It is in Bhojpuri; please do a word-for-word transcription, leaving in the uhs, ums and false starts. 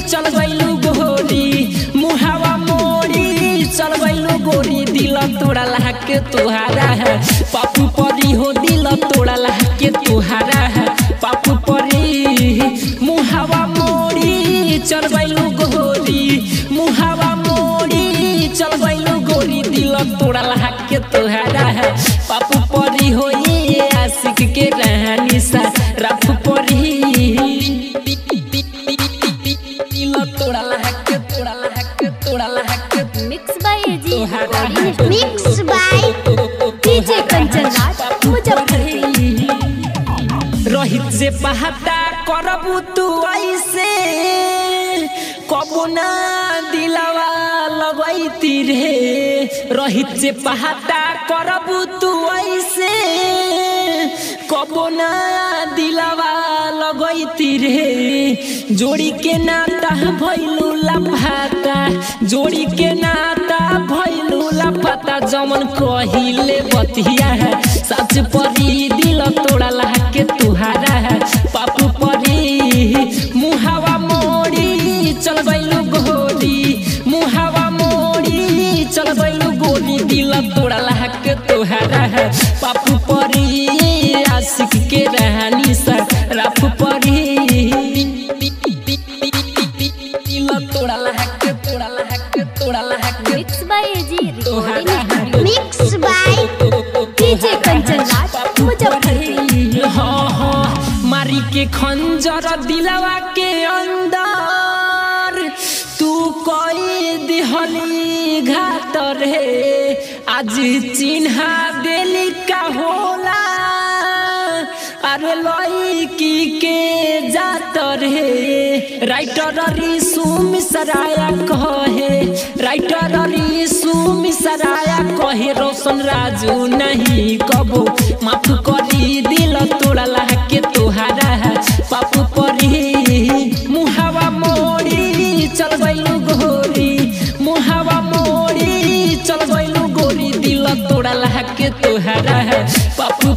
चल गइलू गोरी मुहावा मोड़ी चल गइलू गोरी दिल तोड़ा लहके तुहारा है पापू परी हो दिल तोड़ा लहके तुहारा है पापू परी मुहावा मोड़ी चल गइलू गोरी मुहावा मोड़ी चल गइलू गोरी दिल तोड़ा लहके तुहारा है पापू परी हो ये आशिक के रहनी सा रफ परी दिल तोड़ा लहके तोड़ा लहके तोड़ा लहके mix by A G mix by DJ Kanchan Raj Muzaffarpur Rohit से पहाता करबू तू ऐसे कबो ना दिलवा लगैती रे रोहित से पहाता करबू तू ऐसे कबो ना दिलवा लगैती रे जोड़ी के नाता भइलू लफाता जोड़ी के नाता भइलू लफाता जमन कहिले बतिया है सच परी दिल तोड़ा लहके तुहारा है पापू परी मुहावा मोड़ी चल गइलू गोरी मुहावा मोड़ी चल गइलू गोरी दिल तोड़ा लहके तुहारा है पापू परी आशिक के रहनी सा रफ परी दिल तोड़ा लहके तोड़ा लहके तोड़ा लहके mix by A G mix by DJ Kanchan Raj Muzaffarpur हाँ हाँ मारी के खंजर दिलवा के अंदर तू कोई दिहली घात रे आज चिन्हा देली का होला अरे लड़की के जात रे राइटर रिसु मिसराया कहे राइटर रिसु मिसराया कहे रोशन राजू नहीं कबो माफ करी दिल तोड़ा लहके तुहारा है पापू परी मुहावा मोड़ी चल गइलू गोरी मुहावा मोड़ी चल गइलू गोरी दिल तोड़ा लहके तुहारा है पापू